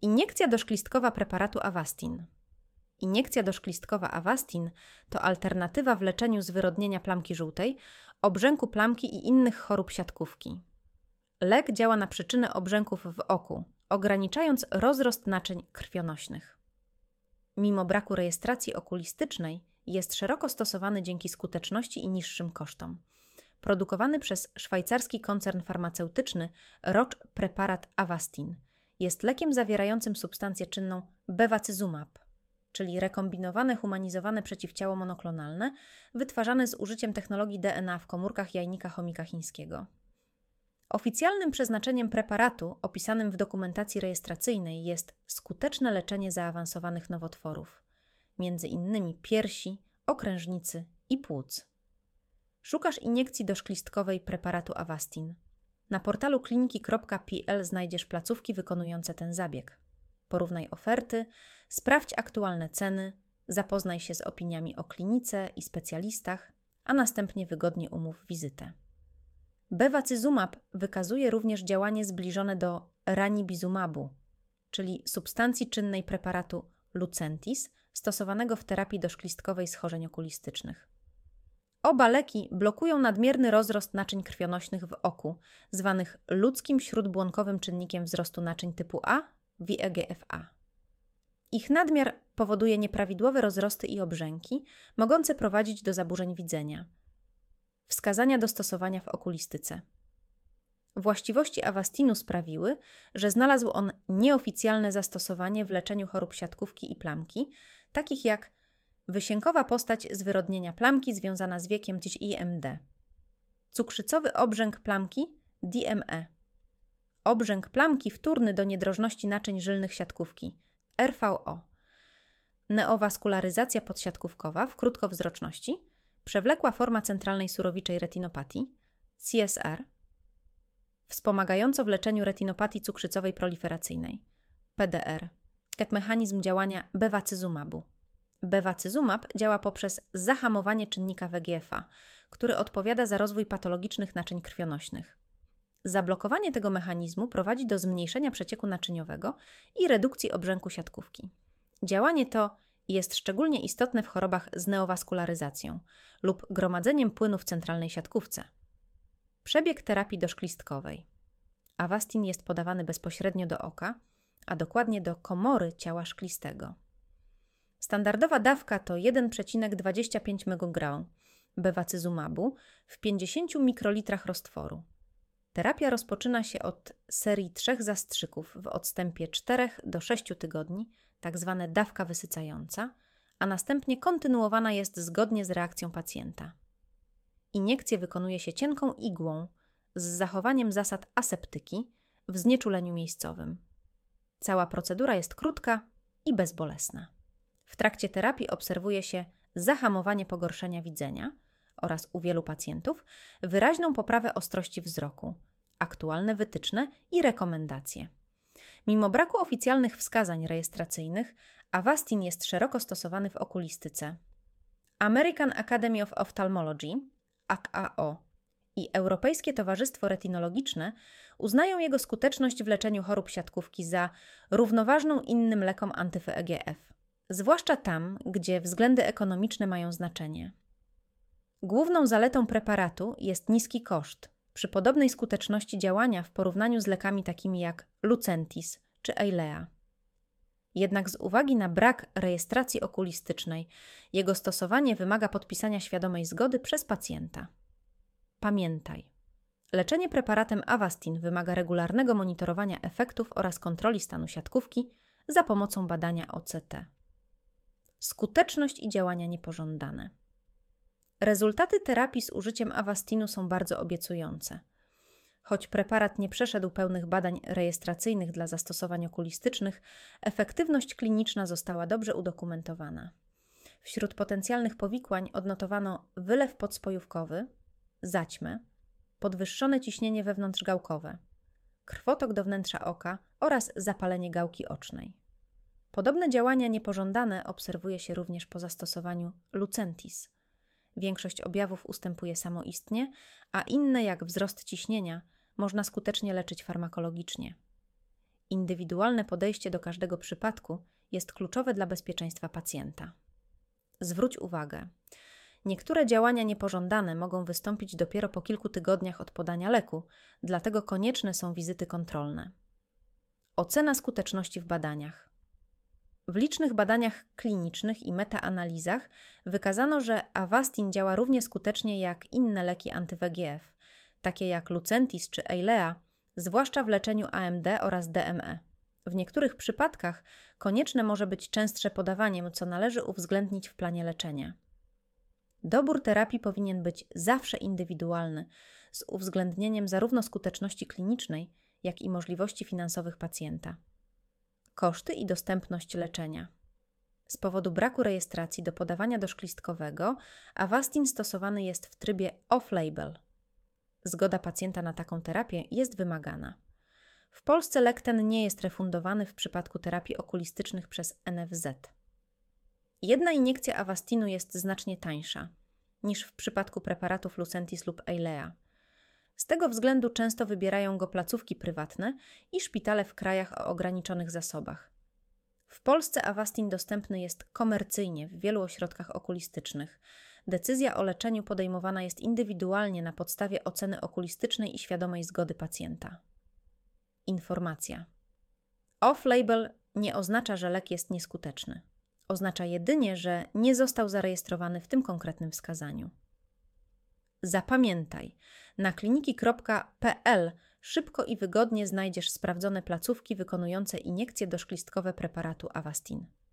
Iniekcja doszklistkowa preparatu Avastin. Iniekcja doszklistkowa Avastin to alternatywa w leczeniu zwyrodnienia plamki żółtej, obrzęku plamki i innych chorób siatkówki. Lek działa na przyczynę obrzęków w oku, ograniczając rozrost naczyń krwionośnych. Mimo braku rejestracji okulistycznej, jest szeroko stosowany dzięki skuteczności i niższym kosztom. Produkowany przez szwajcarski koncern farmaceutyczny Roche preparat Avastin jest lekiem zawierającym substancję czynną bevacizumab, czyli rekombinowane humanizowane przeciwciało monoklonalne wytwarzane z użyciem technologii DNA w komórkach jajnika chomika chińskiego. Oficjalnym przeznaczeniem preparatu opisanym w dokumentacji rejestracyjnej jest skuteczne leczenie zaawansowanych nowotworów, m.in. piersi, okrężnicy i płuc. Szukasz iniekcji doszklistkowej preparatu Avastin. Na portalu kliniki.pl znajdziesz placówki wykonujące ten zabieg. Porównaj oferty, sprawdź aktualne ceny, zapoznaj się z opiniami o klinice i specjalistach, a następnie wygodnie umów wizytę. Bevacizumab wykazuje również działanie zbliżone do ranibizumabu, czyli substancji czynnej preparatu Lucentis, stosowanego w terapii doszklistkowej schorzeń okulistycznych. Oba leki blokują nadmierny rozrost naczyń krwionośnych w oku, zwanych ludzkim śródbłonkowym czynnikiem wzrostu naczyń typu A, VEGF-A. Ich nadmiar powoduje nieprawidłowe rozrosty i obrzęki, mogące prowadzić do zaburzeń widzenia. Wskazania do stosowania w okulistyce. Właściwości Avastinu sprawiły, że znalazł on nieoficjalne zastosowanie w leczeniu chorób siatkówki i plamki, takich jak wysiękowa postać zwyrodnienia plamki związana z wiekiem IMD, cukrzycowy obrzęk plamki DME, obrzęk plamki wtórny do niedrożności naczyń żylnych siatkówki RVO, neowaskularyzacja podsiatkówkowa w krótkowzroczności, przewlekła forma centralnej surowiczej retinopatii CSR, wspomagająco w leczeniu retinopatii cukrzycowej proliferacyjnej PDR, jak mechanizm działania bevacizumab. Bevacizumab działa poprzez zahamowanie czynnika VEGF-a, który odpowiada za rozwój patologicznych naczyń krwionośnych. Zablokowanie tego mechanizmu prowadzi do zmniejszenia przecieku naczyniowego i redukcji obrzęku siatkówki. Działanie to jest szczególnie istotne w chorobach z neowaskularyzacją lub gromadzeniem płynu w centralnej siatkówce. Przebieg terapii doszklistkowej. Avastin jest podawany bezpośrednio do oka, a dokładnie do komory ciała szklistego. Standardowa dawka to 1,25 mg bevacizumabu w 50 mikrolitrach roztworu. Terapia rozpoczyna się od serii 3 zastrzyków w odstępie 4 do 6 tygodni, tzw. dawka wysycająca, a następnie kontynuowana jest zgodnie z reakcją pacjenta. Iniekcję wykonuje się cienką igłą z zachowaniem zasad aseptyki w znieczuleniu miejscowym. Cała procedura jest krótka i bezbolesna. W trakcie terapii obserwuje się zahamowanie pogorszenia widzenia oraz u wielu pacjentów wyraźną poprawę ostrości wzroku, aktualne wytyczne i rekomendacje. Mimo braku oficjalnych wskazań rejestracyjnych, Avastin jest szeroko stosowany w okulistyce. American Academy of Ophthalmology, AAO, i Europejskie Towarzystwo Retinologiczne uznają jego skuteczność w leczeniu chorób siatkówki za równoważną innym lekom anty-VEGF, zwłaszcza tam, gdzie względy ekonomiczne mają znaczenie. Główną zaletą preparatu jest niski koszt, przy podobnej skuteczności działania w porównaniu z lekami takimi jak Lucentis czy Eylea. Jednak z uwagi na brak rejestracji okulistycznej, jego stosowanie wymaga podpisania świadomej zgody przez pacjenta. Pamiętaj, leczenie preparatem Avastin wymaga regularnego monitorowania efektów oraz kontroli stanu siatkówki za pomocą badania OCT. Skuteczność i działania niepożądane. Rezultaty terapii z użyciem Avastinu są bardzo obiecujące. Choć preparat nie przeszedł pełnych badań rejestracyjnych dla zastosowań okulistycznych, efektywność kliniczna została dobrze udokumentowana. Wśród potencjalnych powikłań odnotowano wylew podspojówkowy, zaćmę, podwyższone ciśnienie wewnątrzgałkowe, krwotok do wnętrza oka oraz zapalenie gałki ocznej. Podobne działania niepożądane obserwuje się również po zastosowaniu Lucentis. Większość objawów ustępuje samoistnie, a inne, jak wzrost ciśnienia, można skutecznie leczyć farmakologicznie. Indywidualne podejście do każdego przypadku jest kluczowe dla bezpieczeństwa pacjenta. Zwróć uwagę, niektóre działania niepożądane mogą wystąpić dopiero po kilku tygodniach od podania leku, dlatego konieczne są wizyty kontrolne. Ocena skuteczności w badaniach. W licznych badaniach klinicznych i metaanalizach wykazano, że Avastin działa równie skutecznie jak inne leki anty-WGF, takie jak Lucentis czy Eylea, zwłaszcza w leczeniu AMD oraz DME. W niektórych przypadkach konieczne może być częstsze podawanie, co należy uwzględnić w planie leczenia. Dobór terapii powinien być zawsze indywidualny, z uwzględnieniem zarówno skuteczności klinicznej, jak i możliwości finansowych pacjenta. Koszty i dostępność leczenia. Z powodu braku rejestracji do podawania doszklistkowego Avastin stosowany jest w trybie off-label. Zgoda pacjenta na taką terapię jest wymagana. W Polsce lek ten nie jest refundowany w przypadku terapii okulistycznych przez NFZ. Jedna iniekcja Avastinu jest znacznie tańsza niż w przypadku preparatów Lucentis lub Eylea. Z tego względu często wybierają go placówki prywatne i szpitale w krajach o ograniczonych zasobach. W Polsce Avastin dostępny jest komercyjnie w wielu ośrodkach okulistycznych. Decyzja o leczeniu podejmowana jest indywidualnie na podstawie oceny okulistycznej i świadomej zgody pacjenta. Informacja. Off-label nie oznacza, że lek jest nieskuteczny. Oznacza jedynie, że nie został zarejestrowany w tym konkretnym wskazaniu. Zapamiętaj, na kliniki.pl szybko i wygodnie znajdziesz sprawdzone placówki wykonujące iniekcje doszklistkowe preparatu Avastin.